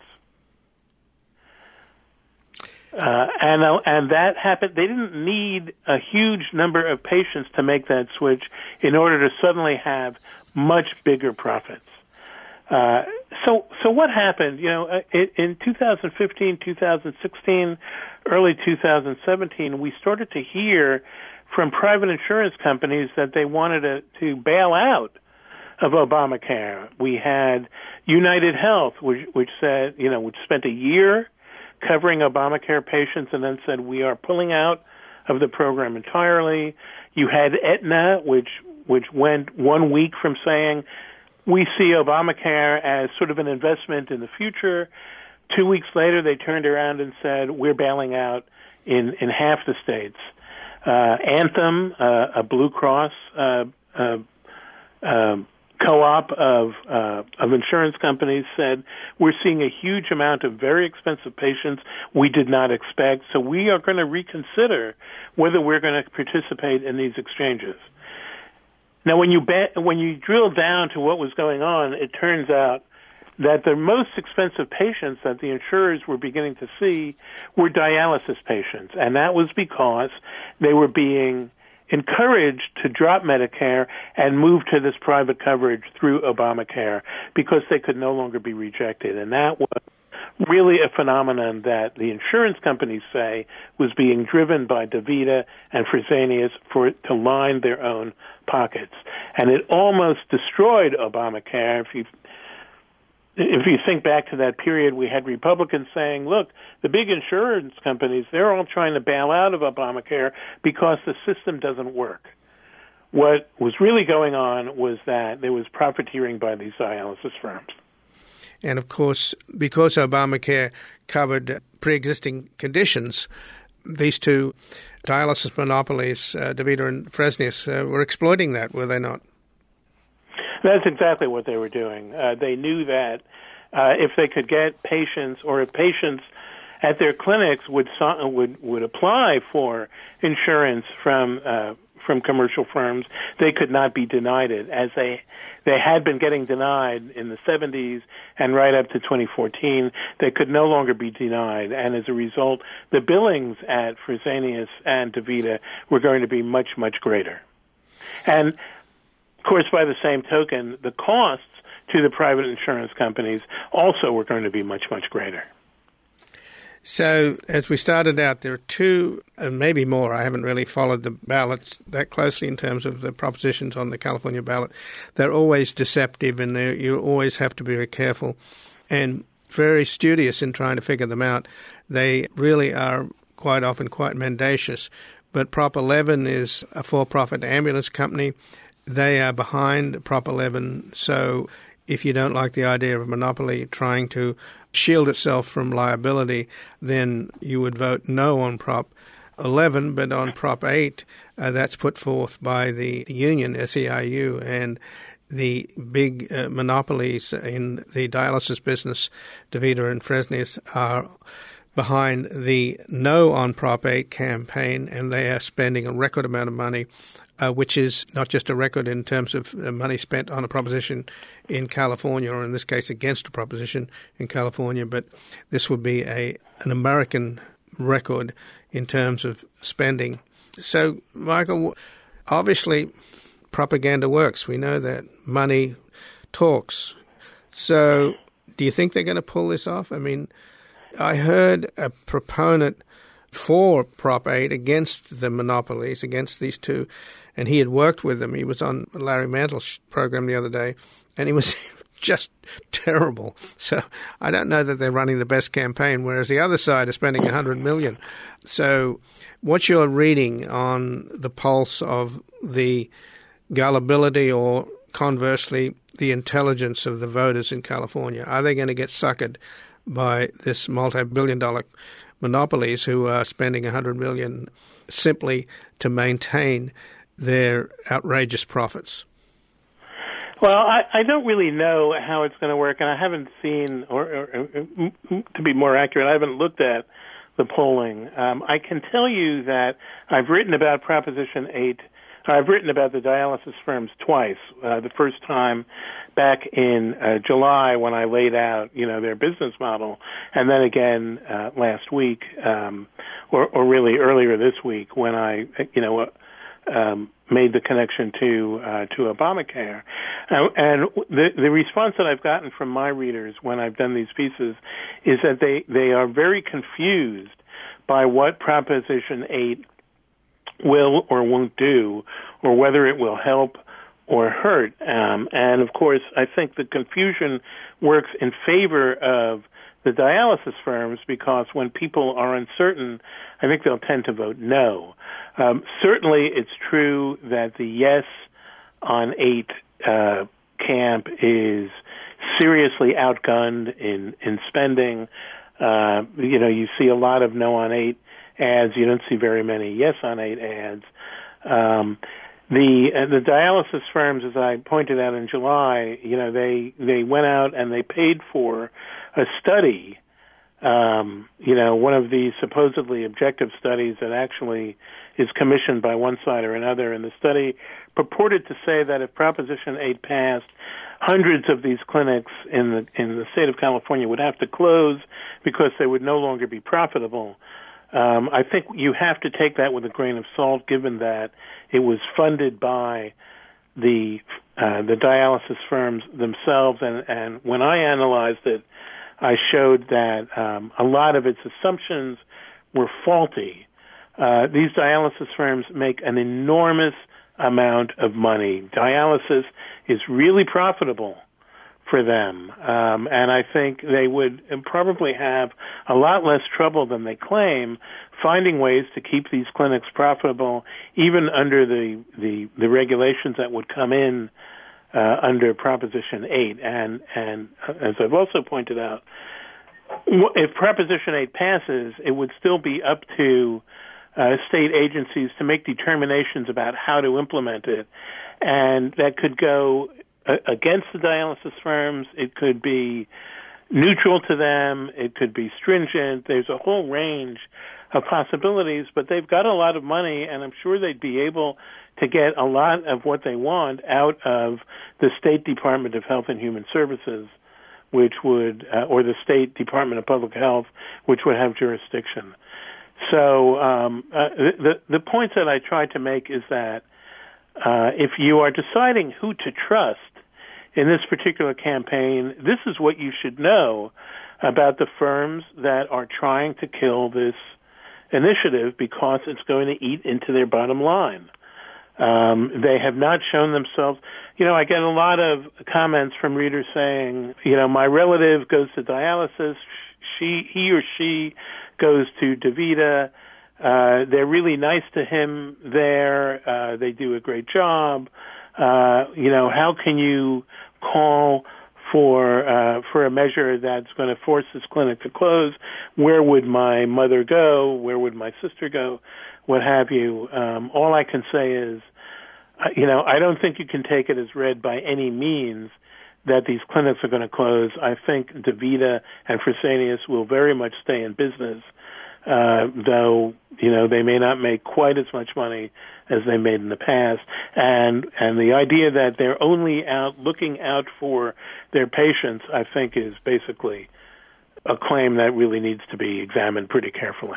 Uh, and uh, and that happened. They didn't need a huge number of patients to make that switch in order to suddenly have much bigger profits. Uh, so so what happened? You know, in two thousand fifteen, two thousand sixteen, early two thousand seventeen, we started to hear from private insurance companies that they wanted to, to bail out of Obamacare. We had United Health, which, which said, you know, which spent a year covering Obamacare patients and then said, we are pulling out of the program entirely. You had Aetna, which which went one week from saying, we see Obamacare as sort of an investment in the future. Two weeks later, they turned around and said, we're bailing out in, in half the states. Uh, Anthem, uh, a Blue Cross uh, uh, uh, co-op of uh, of insurance companies, said, we're seeing a huge amount of very expensive patients we did not expect, so we are going to reconsider whether we're going to participate in these exchanges. Now, when you ba- when you drill down to what was going on, it turns out that the most expensive patients that the insurers were beginning to see were dialysis patients, and that was because they were being encouraged to drop Medicare and move to this private coverage through Obamacare because they could no longer be rejected. And that was really a phenomenon that the insurance companies say was being driven by DaVita and Fresenius for to line their own pockets. And it almost destroyed Obamacare. If you If you think back to that period, we had Republicans saying, look, the big insurance companies, they're all trying to bail out of Obamacare because the system doesn't work. What was really going on was that there was profiteering by these dialysis firms. And, of course, because Obamacare covered pre-existing conditions, these two dialysis monopolies, uh, DaVita and Fresenius, uh, were exploiting that, were they not? That's exactly what they were doing. Uh, they knew that uh, if they could get patients, or if patients at their clinics would would would apply for insurance from uh, from commercial firms, they could not be denied it, as they they had been getting denied in the seventies and right up to twenty fourteen. They could no longer be denied, and as a result, the billings at Fresenius and DaVita were going to be much, much greater. And, of course, by the same token, the costs to the private insurance companies also were going to be much, much greater. So, as we started out, there are two, and maybe more. I haven't really followed the ballots that closely in terms of the propositions on the California ballot. They're always deceptive, and you always have to be very careful and very studious in trying to figure them out. They really are quite often quite mendacious. But Prop eleven is a for-profit ambulance company. They are behind Prop eleven, so if you don't like the idea of a monopoly trying to shield itself from liability, then you would vote no on Prop eleven, but on Prop eight, uh, that's put forth by the union, S E I U, and the big uh, monopolies in the dialysis business, DaVita and Fresenius, are behind the no on Prop eight campaign, and they are spending a record amount of money, uh, which is not just a record in terms of uh, money spent on a proposition in California, or in this case against a proposition in California, but this would be a an American record in terms of spending. So, Michael, obviously propaganda works. We know that money talks. So do you think they're going to pull this off? I mean, I heard a proponent for Prop eight against the monopolies, against these two, and he had worked with them. He was on Larry Mantle's program the other day, and he was just terrible. So I don't know that they're running the best campaign, whereas the other side is spending one hundred million dollars. So what's your reading on the pulse of the gullibility, or conversely, the intelligence of the voters in California? Are they going to get suckered by this multi-billion dollar monopolies who are spending one hundred million dollars simply to maintain their outrageous profits? Well, I, I don't really know how it's going to work, and I haven't seen, or, or, or to be more accurate, I haven't looked at the polling. Um, I can tell you that I've written about Proposition eight. I've written about the dialysis firms twice. Uh, the first time back in uh, July when I laid out, you know, their business model, and then again uh, last week, um, or, or really earlier this week when I, you know, uh, um, made the connection to uh, to Obamacare. Uh, and the the response that I've gotten from my readers when I've done these pieces is that they, they are very confused by what Proposition eight will or won't do, or whether it will help or hurt. Um, and, of course, I think the confusion works in favor of the dialysis firms, because when people are uncertain, I think they'll tend to vote no. Um, certainly it's true that the yes on eight uh, camp is seriously outgunned in, in spending. Uh, you know, you see a lot of no on eight ads. You don't see very many yes on eight ads. Um, the uh, the dialysis firms, as I pointed out in July, you know, they they went out and they paid for a study. Um, you know, one of these supposedly objective studies that actually is commissioned by one side or another, and the study purported to say that if Proposition eight passed, hundreds of these clinics in the in the state of California would have to close because they would no longer be profitable. Um, I think you have to take that with a grain of salt, given that it was funded by the uh, the dialysis firms themselves. And, and when I analyzed it, I showed that um, a lot of its assumptions were faulty. Uh, these dialysis firms make an enormous amount of money. Dialysis is really profitable for them, um, and I think they would probably have a lot less trouble than they claim finding ways to keep these clinics profitable, even under the, the, the regulations that would come in uh, under Proposition eight. And, and as I've also pointed out, if Proposition eight passes, it would still be up to uh, state agencies to make determinations about how to implement it. And that could go uh, against the dialysis firms. It could be neutral to them. It could be stringent. There's a whole range of possibilities, but they've got a lot of money, and I'm sure they'd be able to get a lot of what they want out of the State Department of Health and Human Services, which would, uh, or the State Department of Public Health, which would have jurisdiction. So um, uh, the the point that I try to make is that uh, if you are deciding who to trust in this particular campaign, this is what you should know about the firms that are trying to kill this initiative because it's going to eat into their bottom line. Um, they have not shown themselves. You know, I get a lot of comments from readers saying, you know, my relative goes to dialysis, she, he or she goes to DaVita. Uh, they're really nice to him there. Uh, they do a great job. Uh, you know, how can you call for uh, for a measure that's going to force this clinic to close? Where would my mother go? Where would my sister go? What have you? Um, all I can say is, uh, you know, I don't think you can take it as read by any means that these clinics are going to close. I think DaVita and Fresenius will very much stay in business, uh, though, you know, they may not make quite as much money as they made in the past. And and the idea that they're only out looking out for their patients, I think, is basically a claim that really needs to be examined pretty carefully.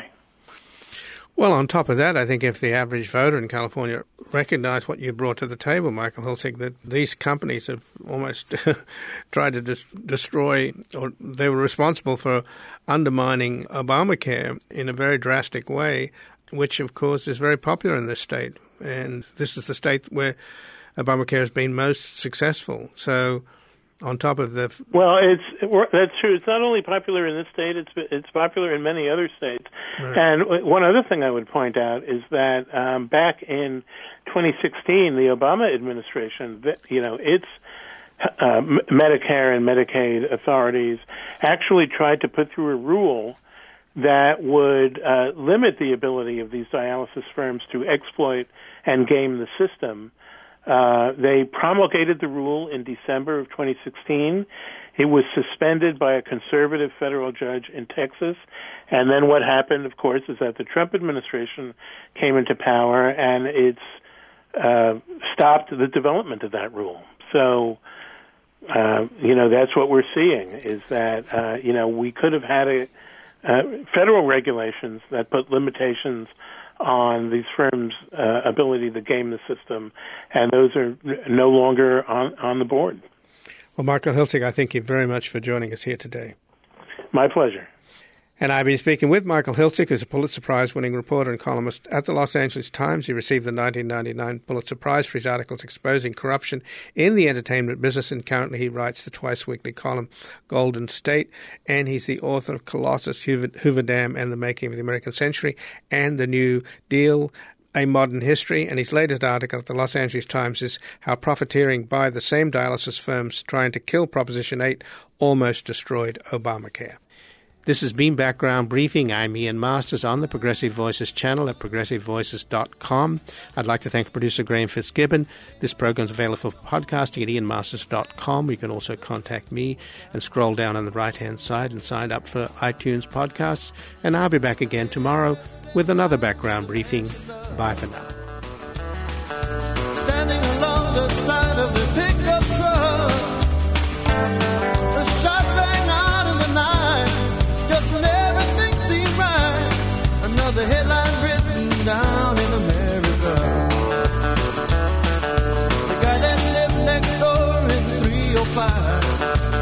Well, on top of that, I think if the average voter in California recognized what you brought to the table, Michael Hiltzik, that these companies have almost tried to dis- destroy, or they were responsible for undermining Obamacare in a very drastic way, which, of course, is very popular in this state. And this is the state where Obamacare has been most successful. So on top of the... Well, it's that's true. It's not only popular in this state, it's it's popular in many other states. Right. And one other thing I would point out is that um, back in twenty sixteen, the Obama administration, you know, its uh, Medicare and Medicaid authorities actually tried to put through a rule that would uh, limit the ability of these dialysis firms to exploit and game the system. Uh, they promulgated the rule in December of twenty sixteen. It was suspended by a conservative federal judge in Texas. And then what happened, of course, is that the Trump administration came into power and it's uh, stopped the development of that rule. So, uh, you know, that's what we're seeing is that, uh, you know, we could have had a uh, federal regulations that put limitations on these firms' uh, ability to game the system, and those are no longer on, on the board. Well, Michael Hiltzik, I thank you very much for joining us here today. My pleasure. And I've been speaking with Michael Hiltzik, who's a Pulitzer Prize-winning reporter and columnist at the Los Angeles Times. He received the nineteen ninety-nine Pulitzer Prize for his articles exposing corruption in the entertainment business, and currently he writes the twice-weekly column Golden State, and he's the author of Colossus, Hoover, Hoover Dam, and the Making of the American Century, and The New Deal, A Modern History. And his latest article at the Los Angeles Times is How Profiteering by the Same Dialysis Firms Trying to Kill Proposition eight Almost Destroyed Obamacare. This has been Background Briefing. I'm Ian Masters on the Progressive Voices channel at progressive voices dot com. I'd like to thank producer Graham Fitzgibbon. This program is available for podcasting at ian masters dot com. You can also contact me and scroll down on the right-hand side and sign up for iTunes podcasts. And I'll be back again tomorrow with another Background Briefing. Bye for now. Standing along the side of the pickup truck, the shot rang out in the night. Just when everything seemed right, another headline written down in America. The guy that lived next door in three oh five